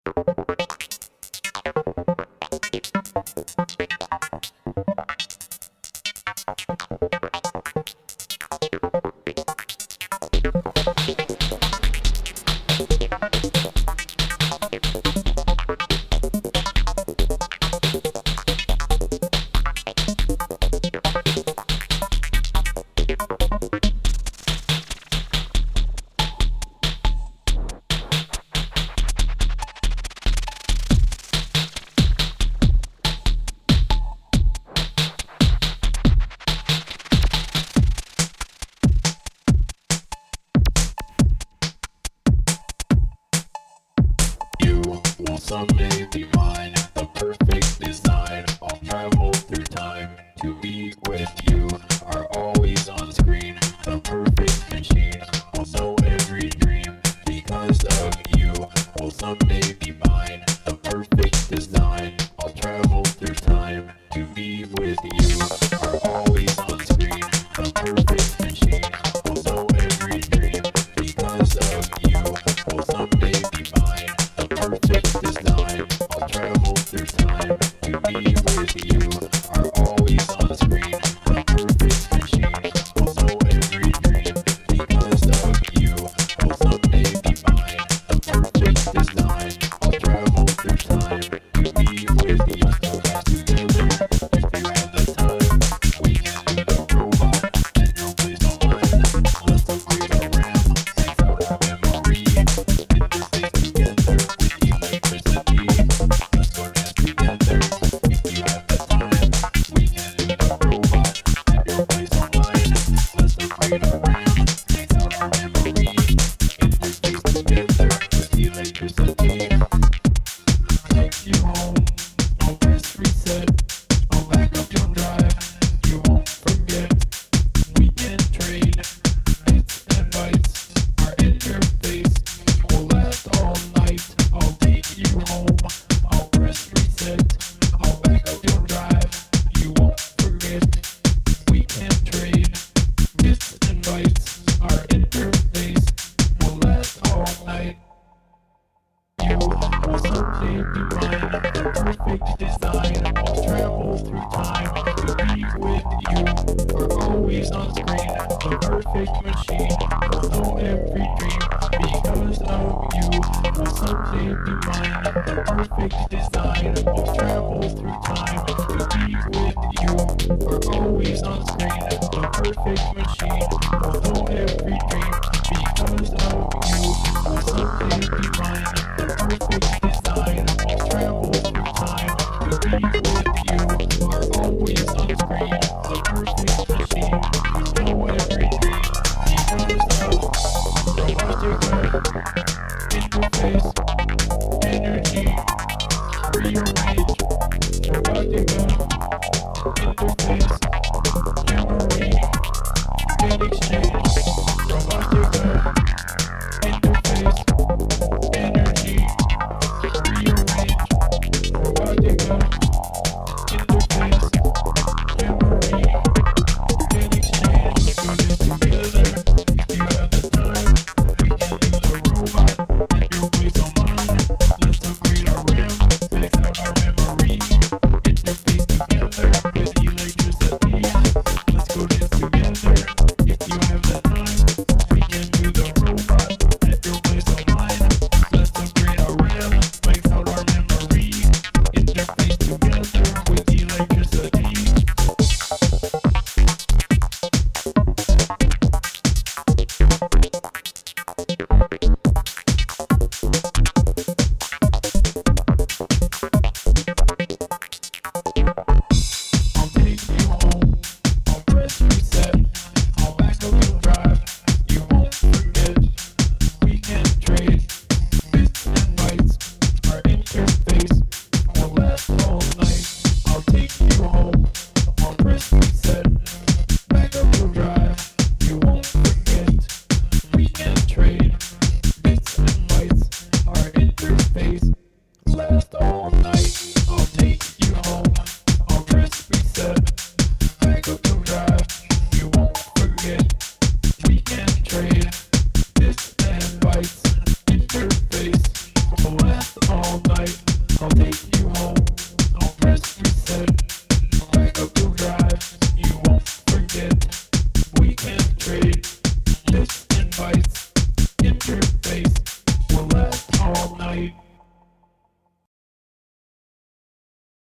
Someday be mine, the perfect design. I'll travel through time to be with you. Are always on screen, the perfect machine. I'll know every dream because of you. Will someday be mine, the perfect design. I'll travel through time to be with you. Are always on screen, the perfect machine. I'll know every dream because of you. Will someday be mine, the perfect design. I'll travel through time to be with you. Are always on screen, the perfect machine. Will know every dream because of you. Will someday be mine, the perfect design. I'll travel through time to be with you. Together, if you have the time, we can do the robot at your place online. Let's upgrade our RAM, max out our memory. Interface together with electricity. Let's go dance together. If you have the time, we can do the robot at your place online. Let's upgrade our RAM, max out our memory. Interface together with electricity. Take you home, I'll press reset. I'll back up your drive, you won't forget. We can trade bits and bytes. Our interface will last all night. I'll take you home, I'll press reset. I'll back up your drive, you won't forget. We can trade bits and bytes. Our interface will last all night. You will someday be mine, the perfect design. I'll travel through time to be with you. We're always on screen, the perfect machine. We'll know every dream because of you. Will someday be mine, the perfect design. I'll travel through time to be with you. We're always on screen, the perfect machine. We'll know every dream because of you. Will someday be mine, the perfect design. I'll travel through time to be with you. Are always on screen, the perfect machine. We know every dream because of Robotica. Interface, energy, rearrange. Robotica, interface, memory, get exchange. Robotica, interface, energy, rearrange. Robotica, interface, memory, get exchange. Do this together. If you have the time, we can do the robot at your place online. Let's upgrade our RAM, max out our memory. trade